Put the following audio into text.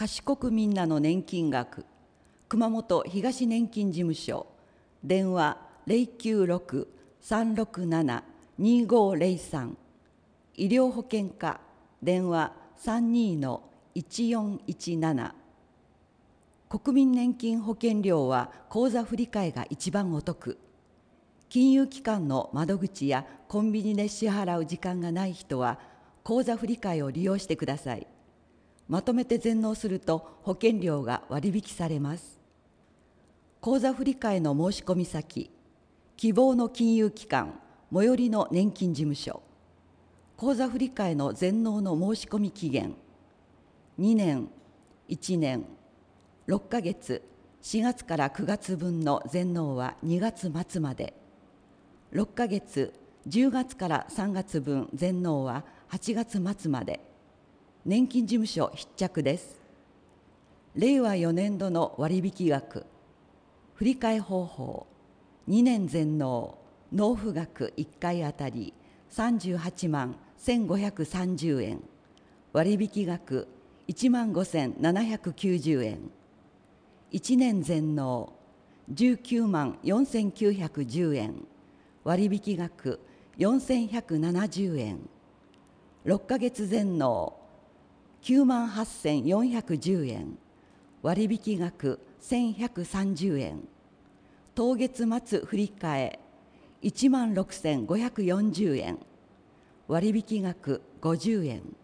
賢くみんなの年金額、熊本東年金事務所、電話096-367-2503、医療保険課、電話32-1417。国民年金保険料は口座振替が一番お得。金融機関の窓口やコンビニで支払う時間がない人は、口座振替を利用してください。まとめて全納すると保険料が割引されます。口座振替の申し込み先、希望の金融機関、最寄りの年金事務所。口座振替の全納の申し込み期限、2年、1年、6ヶ月、4月から9月分の全納は2月末まで。6ヶ月、10月から3月分全納は8月末まで。年金事務所必着です。令和4年度の割引額、振替方法、2年全納、納付額1回あたり38万1530円、割引額1万5790円、1年全納、19万4910円、割引額4170円、6ヶ月全納、9万8410円、割引額1130円、当月末振替1万6540円、割引額50円。